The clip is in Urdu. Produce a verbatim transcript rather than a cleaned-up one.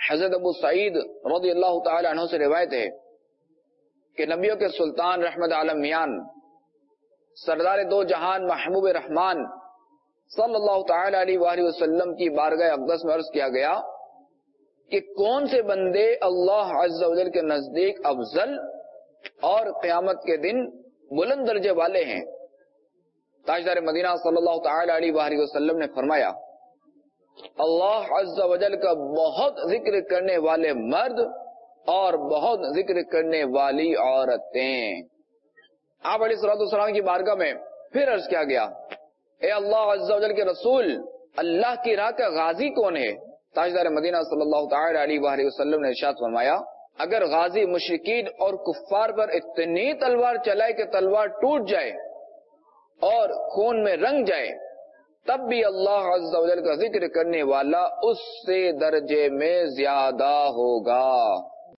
حضرت ابو سعید رضی اللہ تعالی عنہ سے روایت ہے کہ نبیوں کے سلطان رحمت عالمیان سردار دو جہان محبوب رحمان صلی اللہ تعالی علیہ وآلہ وسلم کی بارگاہ اقدس میں عرض کیا گیا کہ کون سے بندے اللہ عز و جل کے نزدیک افضل اور قیامت کے دن بلند درجے والے ہیں؟ تاجدار مدینہ صلی اللہ تعالی علیہ وآلہ وسلم نے فرمایا اللہ عز و جل کا بہت ذکر کرنے والے مرد اور بہت ذکر کرنے والی عورتیں۔ آپ علیہ الصلوۃ والسلام کی بارگاہ میں پھر عرض کیا گیا اے اللہ عز و جل کے رسول، اللہ کی راہ کا غازی کون ہے؟ تاجدار مدینہ صلی اللہ تعالی علیہ وآلہ وسلم نے ارشاد فرمایا اگر غازی مشرکین اور کفار پر اتنی تلوار چلائے کہ تلوار ٹوٹ جائے اور خون میں رنگ جائے تب بھی اللہ عز و جل کا ذکر کرنے والا اس سے درجے میں زیادہ ہوگا۔